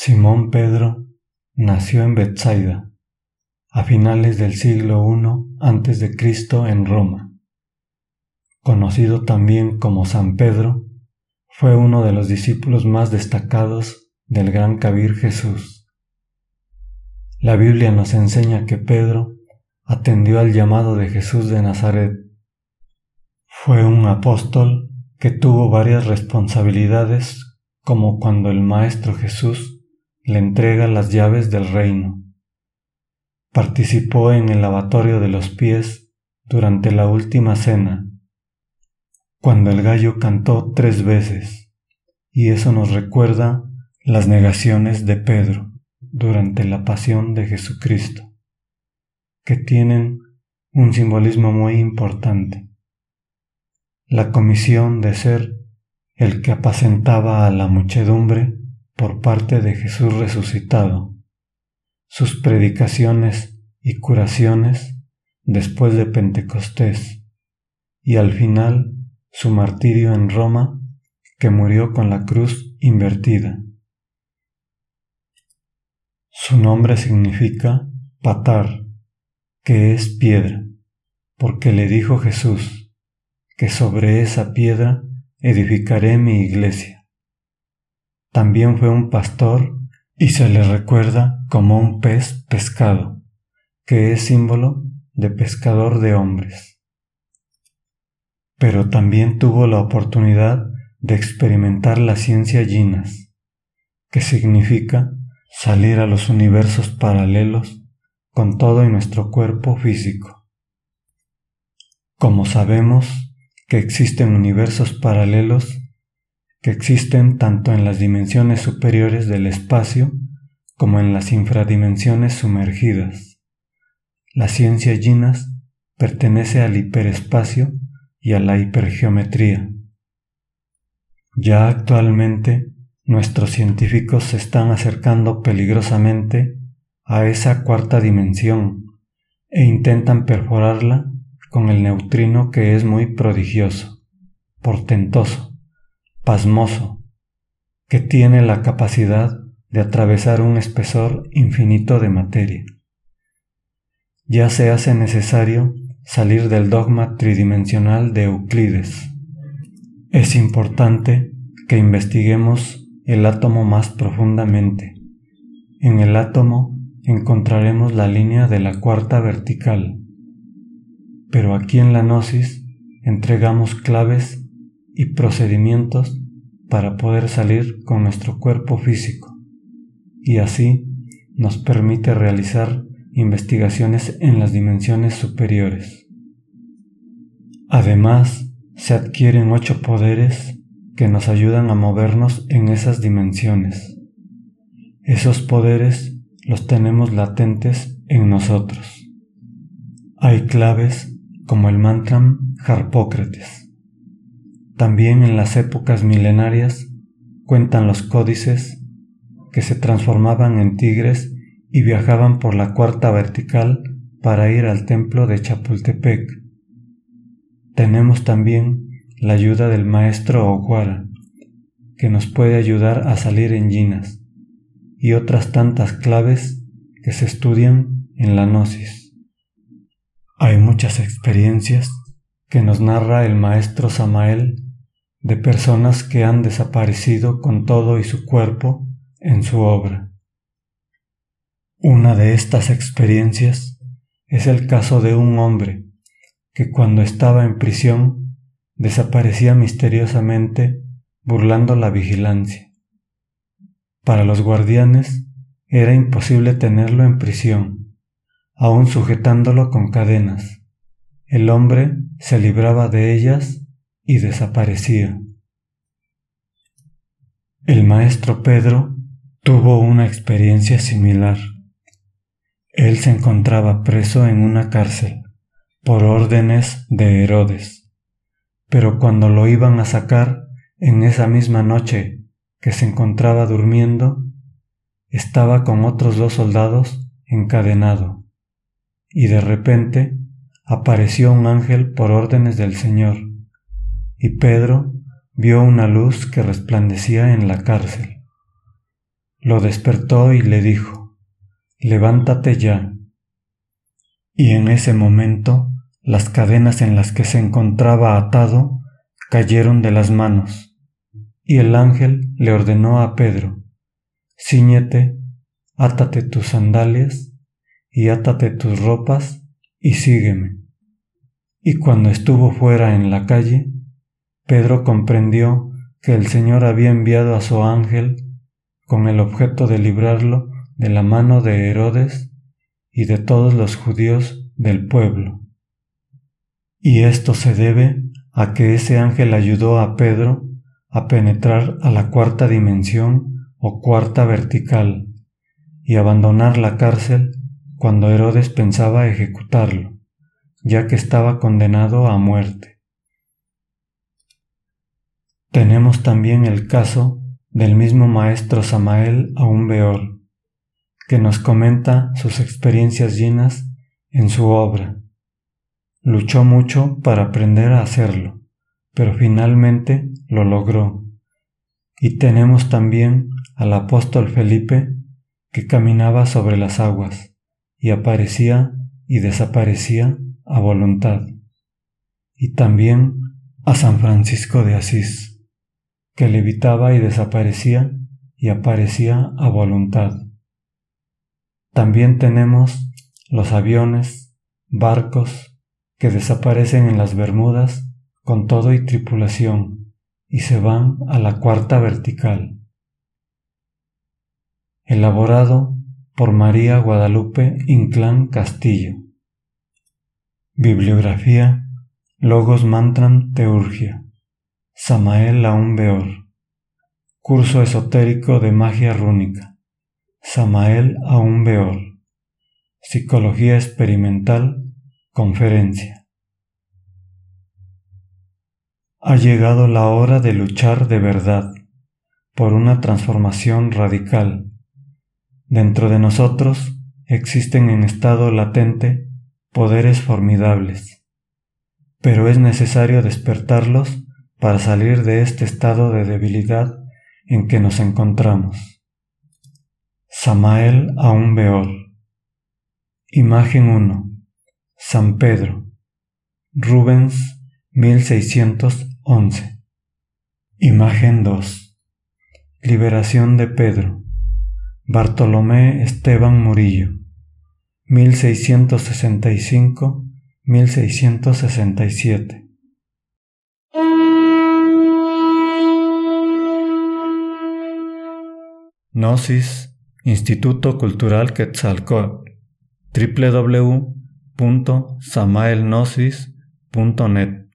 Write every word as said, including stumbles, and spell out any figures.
Simón Pedro nació en Betsaida, a finales del siglo primero antes de Cristo en Roma. Conocido también como San Pedro, fue uno de los discípulos más destacados del gran Kabir Jesús. La Biblia nos enseña que Pedro atendió al llamado de Jesús de Nazaret. Fue un apóstol que tuvo varias responsabilidades, como cuando el Maestro Jesús le entrega las llaves del reino. Participó en el lavatorio de los pies durante la última cena, cuando el gallo cantó tres veces, y eso nos recuerda las negaciones de Pedro durante la pasión de Jesucristo, que tienen un simbolismo muy importante. La comisión de ser el que apacentaba a la muchedumbre por parte de Jesús resucitado, sus predicaciones y curaciones después de Pentecostés, y al final su martirio en Roma, que murió con la cruz invertida. Su nombre significa patar, que es piedra, porque le dijo Jesús que sobre esa piedra edificaré mi iglesia. También fue un pastor y se le recuerda como un pez pescado, que es símbolo de pescador de hombres. Pero también tuvo la oportunidad de experimentar la ciencia Yinas, que significa salir a los universos paralelos con todo y nuestro cuerpo físico. Como sabemos que existen universos paralelos, que existen tanto en las dimensiones superiores del espacio como en las infradimensiones sumergidas. La ciencia Yinas pertenece al hiperespacio y a la hipergeometría. Ya actualmente nuestros científicos se están acercando peligrosamente a esa cuarta dimensión e intentan perforarla con el neutrino, que es muy prodigioso, portentoso, pasmoso, que tiene la capacidad de atravesar un espesor infinito de materia. Ya se hace necesario salir del dogma tridimensional de Euclides. Es importante que investiguemos el átomo más profundamente. En el átomo encontraremos la línea de la cuarta vertical. Pero aquí en la Gnosis entregamos claves y procedimientos para poder salir con nuestro cuerpo físico, y así nos permite realizar investigaciones en las dimensiones superiores. Además, se adquieren ocho poderes que nos ayudan a movernos en esas dimensiones. Esos poderes los tenemos latentes en nosotros. Hay claves como el mantra Harpócrates. También en las épocas milenarias cuentan los códices que se transformaban en tigres y viajaban por la cuarta vertical para ir al templo de Chapultepec. Tenemos también la ayuda del maestro Oguara, que nos puede ayudar a salir en Yinas, y otras tantas claves que se estudian en la Gnosis. Hay muchas experiencias que nos narra el maestro Samael de personas que han desaparecido con todo y su cuerpo en su obra. Una de estas experiencias es el caso de un hombre que cuando estaba en prisión desaparecía misteriosamente burlando la vigilancia. Para los guardianes era imposible tenerlo en prisión, aún sujetándolo con cadenas. El hombre se libraba de ellas y desaparecía. El maestro Pedro tuvo una experiencia similar. Él se encontraba preso en una cárcel por órdenes de Herodes, pero cuando lo iban a sacar en esa misma noche que se encontraba durmiendo, estaba con otros dos soldados encadenado, y de repente apareció un ángel por órdenes del Señor, y Pedro vio una luz que resplandecía en la cárcel. lo despertó y le dijo: «Levántate ya». Y en ese momento las cadenas en las que se encontraba atado cayeron de las manos, y el ángel le ordenó a Pedro: «Cíñete, átate tus sandalias y átate tus ropas y sígueme». Y cuando estuvo fuera en la calle, Pedro comprendió que el Señor había enviado a su ángel con el objeto de librarlo de la mano de Herodes y de todos los judíos del pueblo. Y esto se debe a que ese ángel ayudó a Pedro a penetrar a la cuarta dimensión o cuarta vertical y abandonar la cárcel cuando Herodes pensaba ejecutarlo, ya que estaba condenado a muerte. Tenemos también el caso del mismo maestro Samael Aún Weor, que nos comenta sus experiencias llenas en su obra. Luchó mucho para aprender a hacerlo, pero finalmente lo logró. Y tenemos también al apóstol Felipe, que caminaba sobre las aguas y aparecía y desaparecía a voluntad. Y también a San Francisco de Asís, que levitaba y desaparecía y aparecía a voluntad. También tenemos los aviones, barcos, que desaparecen en las Bermudas con todo y tripulación y se van a la cuarta vertical. Elaborado por María Guadalupe Inclán Castillo. Bibliografía: Logos Mantram Teurgia, Samael Aún Weor. Curso esotérico de magia rúnica, Samael Aún Weor. Psicología experimental, conferencia. Ha llegado la hora de luchar de verdad por una transformación radical. Dentro de nosotros existen en estado latente poderes formidables, pero es necesario despertarlos para salir de este estado de debilidad en que nos encontramos. Samael Aún Weor. Imagen uno. San Pedro. Rubens, mil seiscientos once. Imagen dos. Liberación de Pedro. Bartolomé Esteban Murillo. mil seiscientos sesenta y cinco a mil seiscientos sesenta y siete. Gnosis, Instituto Cultural Quetzalcóatl, doble u doble u doble u punto samael gnosis punto net.